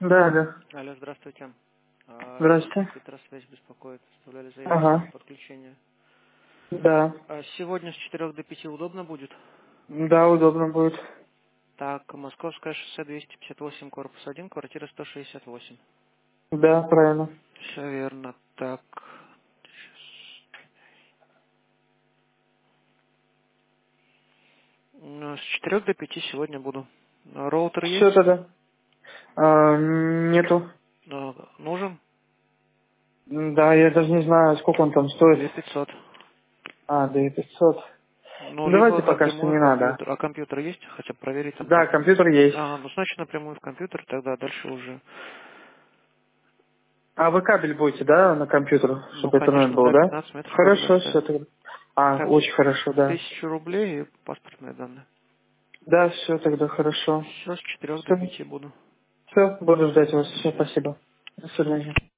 Да, да. Алло, здравствуйте. Здрасте. Петросвязь беспокоит. Оставляли заявку на Ага. подключение. Да. Сегодня с 4 до 5 удобно будет? Да, удобно будет. Так, Московское шоссе 258, корпус 1, квартира 168. Да, правильно. Все верно. Так. С 4 до 5 сегодня буду. Роутер Все есть? тогда. Нету. Нужен? Да, я даже не знаю, сколько он там стоит. 2500. Да и 500. Ну, либо Давайте пока что напрямую не в надо. компьютер. А компьютер есть? Хотя бы проверить там Да, как. компьютер есть. Ну значит напрямую в компьютер, тогда дальше уже. А вы кабель будете, да, на компьютер, Ну, чтобы интернет конечно, был, да, да? 15 метров кабеля Хорошо, все оставим. тогда. Так, Очень хорошо, да. 1000 рублей и паспортные данные. Да, все тогда хорошо. Все, с 4 до Все, 5 буду. все, буду ждать Мгм, вас. до Все, связи. спасибо. До свидания.